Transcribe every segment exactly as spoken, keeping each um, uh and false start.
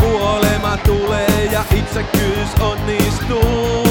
kuolema tulee ja itsekkyys onnistuu.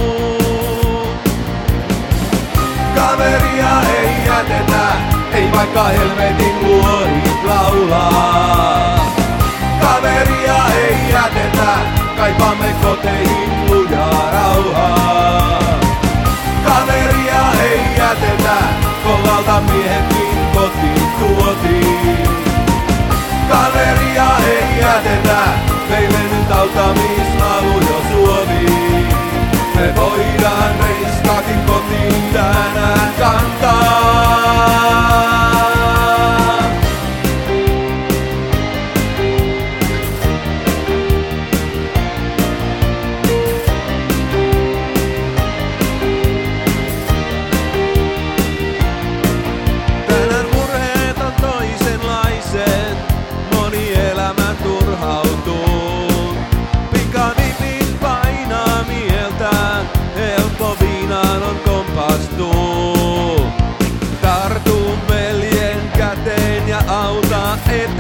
Kaveria ei jätetä, ei vaikka helvetin luodit laulaa. Kaveria ei jätetä, kaipaamme koteihin lujaa rauhaa. Kaveria ei jätetä, kollalta miehetkin kotiin tuotiin. Kaveria ei jätetä, meille nyt auttamishalu jo suotiin. Me voidaan reiskaakin kotiin tänään kantaa. Tänään murheet on toisenlaiset, moni elämä turhautuu. Pikavipit painaa mieltään, helppo viinaan on kompastuu. Tartu veljen käteen ja auta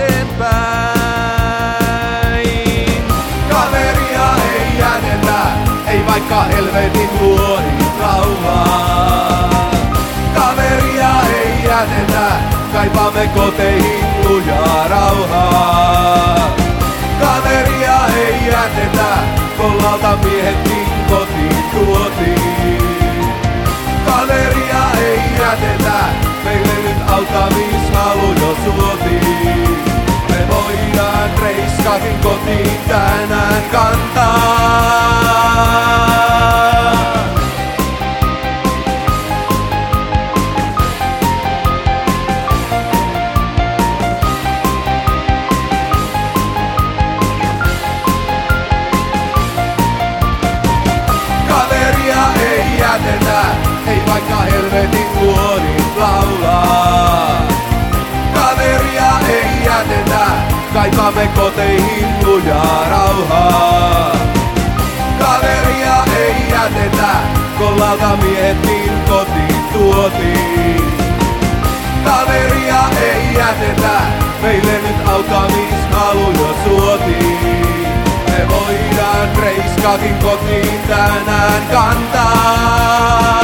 eteenpäin. Kaveria ei jätetä, ei vaikka helvetin luodit laulaa. Kaveria ei jätetä, kaipaamme koteihin lujaa rauhaa. Kaveria ei jätetä, kollalta miehetkin kotiin tuotiin. Kaveria ei jätetä, meille nyt auttamishalu jo suotiin. Me voidaan reiskaakin kotiin tänään kantaa. Ei vaikka helvetin luodit laulaa. Kaveria ei jätetä, kaipaamme koteihin lujaa rauhaa. Kaveria ei jätetä, kollalta miehetkin kotiin tuotiin. Kaveria ei jätetä, meille nyt auttamishalu jo suotiin. Me voidaan reiskaakin kotiin tänään kantaa.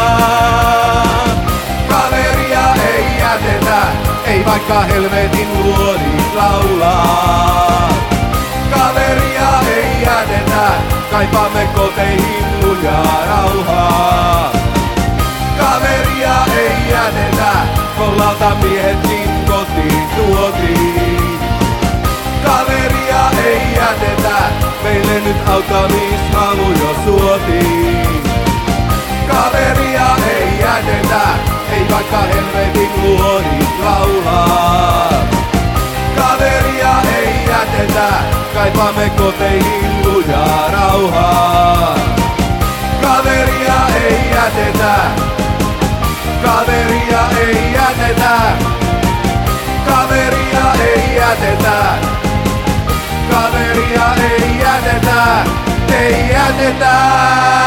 Kaveria ei jätetä, ei vaikka helvetin luodit laulaa. Kaveria ei jätetä, kaipaamme koteihin lujaa rauhaa. Kaveria ei jätetä, kollalta miehetkin kotiin tuotiin. Kaveria ei jätetä, meille nyt auttamishalu jo suotiin. Kaveria ei jätetä, ei vaikka helvetin luodit laulaa. Kaveria ei jätetä, kaipaamme koteihin lujaa rauhaa. Kaveria ei jätetä, kaveria ei jätetä, kaveria ei jätetä. Kaveria ei jätetä, ei jätetä.